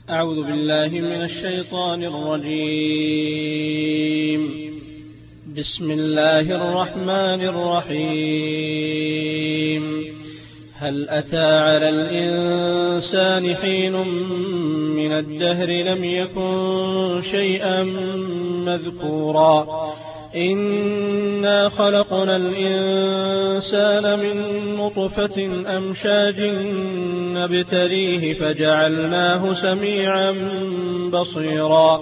أعوذ بالله من الشيطان الرجيم. بسم الله الرحمن الرحيم. هل أتى على الإنسان حين من الدهر لم يكن شيئا مذكورا إنا خلقنا الإنسان من نطفة أمشاج نبتليه فجعلناه سميعا بصيرا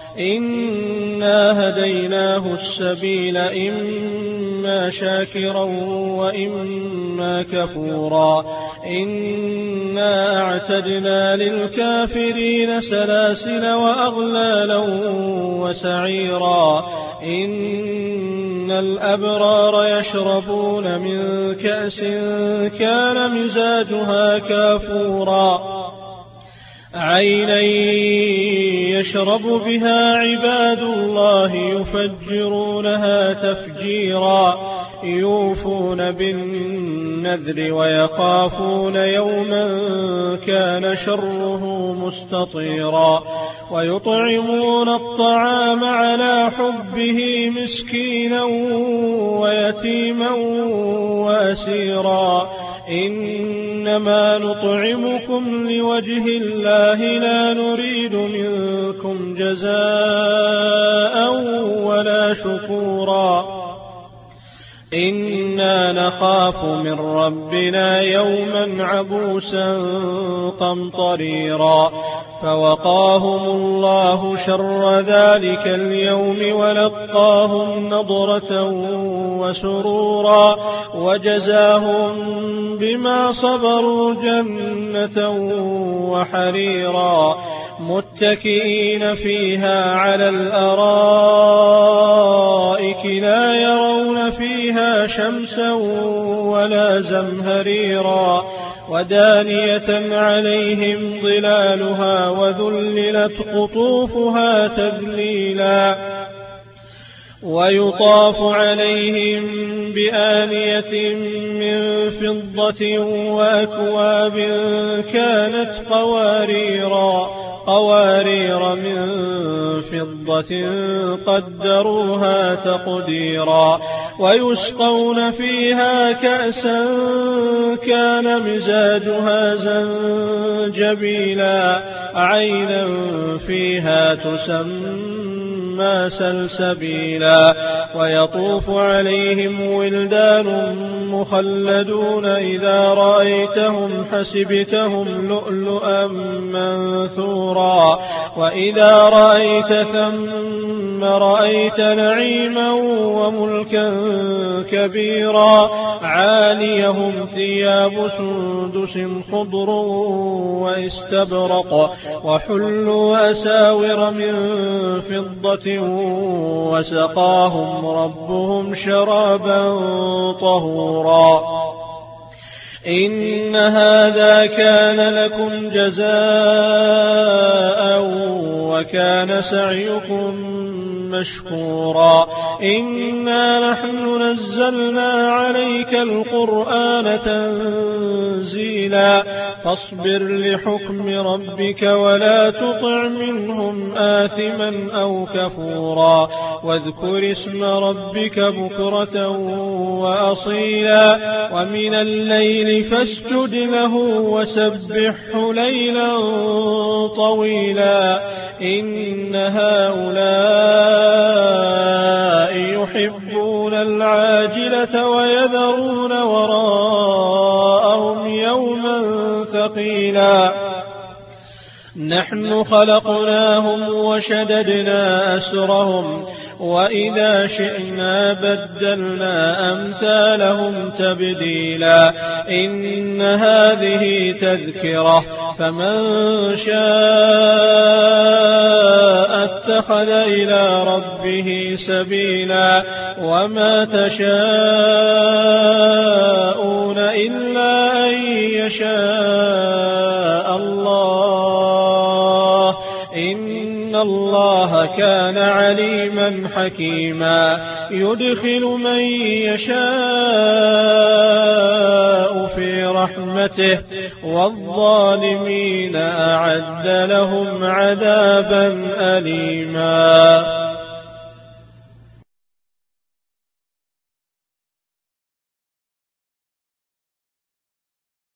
إنا هديناه السبيل إما شاكرا وإما كفورا إنا أعتدنا للكافرين سلاسل وأغلالا وسعيرا إن الأبرار يشربون من كأس كان مزاجها كافورا عينا يشرب بها عباد الله يفجرونها تفجيرا يوفون بالنذر ويخافون يوما كان شره مستطيرا ويطعمون الطعام على حبه مسكينا ويتيما وأسيرا إنما نطعمكم لوجه الله لا نريد منكم جزاء ولا شكورا إنا نخاف من ربنا يوما عبوسا قمطريرا فوقاهم الله شر ذلك اليوم ولقاهم نضرة وسرورا وجزاهم بما صبروا جنة وحريرا متكئين فيها على الأرائك لا يرون فيها شمسا ولا زمهريرا ودانية عليهم ظلالها وذللت قطوفها تذليلا ويطاف عليهم بآنية من فضة وأكواب كانت قوارير من فضة قدروها تقديرا ويسقون فيها كأسا كان مزاجها زنجبيلا عينا فيها تسمى سلسبيلا ويطوف عليهم ولدان مخلدون إذا رأيتهم حسبتهم لؤلؤا منثورا وإذا رأيت ثم رأيت نعيما وملكا كبيرا عاليهم ثياب سندس خضر واستبرق وحلوا أساور من فضة وسقاهم ربهم شرابا طهورا إن هذا كان لكم جزاء وكان سعيكم مشكورا إنا نحن نزلنا عليك القرآن تنزيلا فاصبر لحكم ربك ولا تطع منهم آثما أو كفورا واذكر اسم ربك بكرة وأصيلا ومن الليل فاسجد له وسبحه ليلا طويلا إن هؤلاء يحبون العاجلة ويذرون وراءهم يوما ثقيلا نحن خلقناهم وشددنا أسرهم وإذا شئنا بدلنا أمثالهم تبديلا إن هذه تذكرة فمن شاء اتخذ إلى ربه سبيلا وما تشاءون إلا أن يشاء الله إن الله كان عليما حكيما يدخل من يشاء في رحمته والظالمين أعد لهم عذابا أليما.